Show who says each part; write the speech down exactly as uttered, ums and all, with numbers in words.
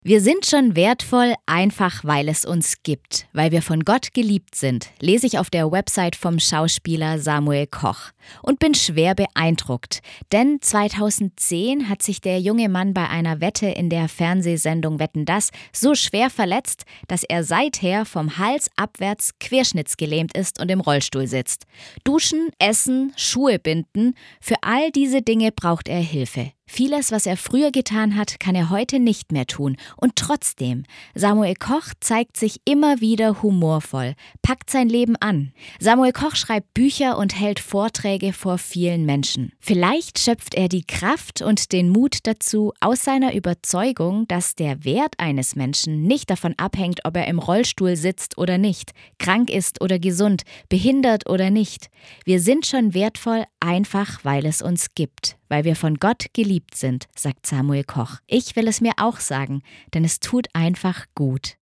Speaker 1: Wir sind schon wertvoll, einfach weil es uns gibt, weil wir von Gott geliebt sind, lese ich auf der Website vom Schauspieler Samuel Koch und bin schwer beeindruckt. Denn zweitausendzehn hat sich der junge Mann bei einer Wette in der Fernsehsendung Wetten, dass so schwer verletzt, dass er seither vom Hals abwärts querschnittsgelähmt ist und im Rollstuhl sitzt. Duschen, essen, Schuhe binden, für all diese Dinge braucht er Hilfe. Vieles, was er früher getan hat, kann er heute nicht mehr tun. Und trotzdem, Samuel Koch zeigt sich immer wieder humorvoll, packt sein Leben an. Samuel Koch schreibt Bücher und hält Vorträge vor vielen Menschen. Vielleicht schöpft er die Kraft und den Mut dazu aus seiner Überzeugung, dass der Wert eines Menschen nicht davon abhängt, ob er im Rollstuhl sitzt oder nicht, krank ist oder gesund, behindert oder nicht. Wir sind schon wertvoll, einfach weil es uns gibt. Weil wir von Gott geliebt sind, sagt Samuel Koch. Ich will es mir auch sagen, denn es tut einfach gut.